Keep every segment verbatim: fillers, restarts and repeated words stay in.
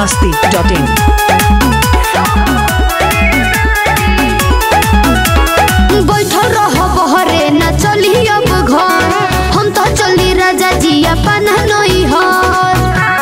मस्ती dot इन। बैठल रह बहरे न चली अब घर, हम तो चली राजा जी अपन नई हर।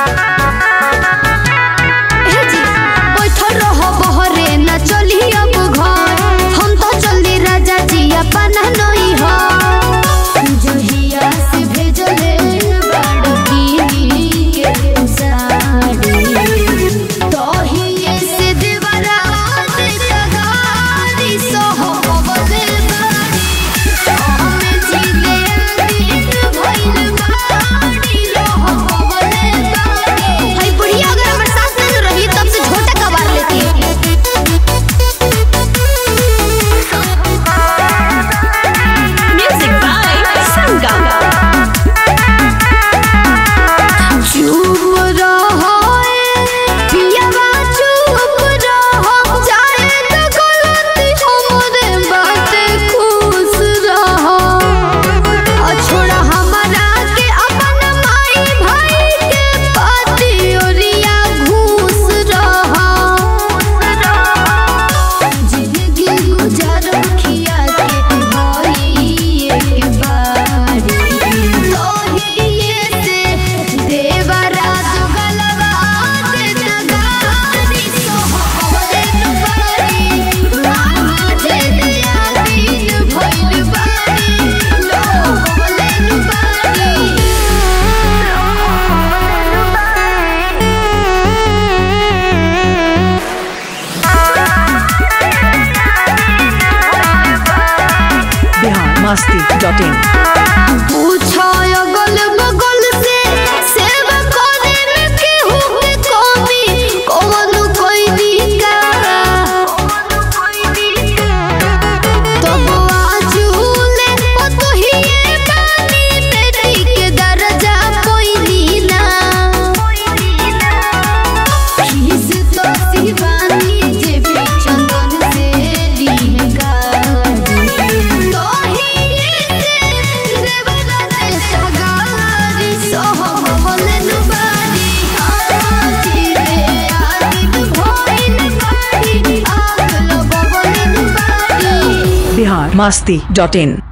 बैठल रह बहरे न चली अब घर, हम तो चली राजा जी अपन नई हर। जहिया से भेजले बड़की के साड़ी, तोहिए से देवरा दे जगारी सोह बदले बाड़ी। हमें जीले दिन भइल बाड़ी लोह बदले बाड़ी। हाय बुढ़िया अगर हमर साथ न रही तब से झोटा कबार लेती। Music by Sangam. चुप रहो पियावा चुप रहो, जाए तो गलती हमरे बाटे खुश रहो। और छोड़ा हमारा के अपन माई भाई के पाती ओरिया घूस रहो। जिंदगी गुजार खिया के भाई एक बारी, तोहिए से देवरा दुगलवा दे जगारी सोह बदले बाड़ी। आज दिया दिन भइल बाड़ी लोह बदले बाड़ी। Bihar Masti dot in. पूछो अगल बगल से सेवा करे में केहू के कमी कौन कोई दिका। तब आजूले पतोहिए बानी बेटी के दर्जा कोई नीना। खीस तो शिवानी जे भी चंदन से ली गाड़ी, तोहिए से देवरा दे सगारी सोह बदले बाड़ी। आज रे आदित भइल बाड़ी, आगल बदले बाड़ी। बिहार मस्ती डॉट इन।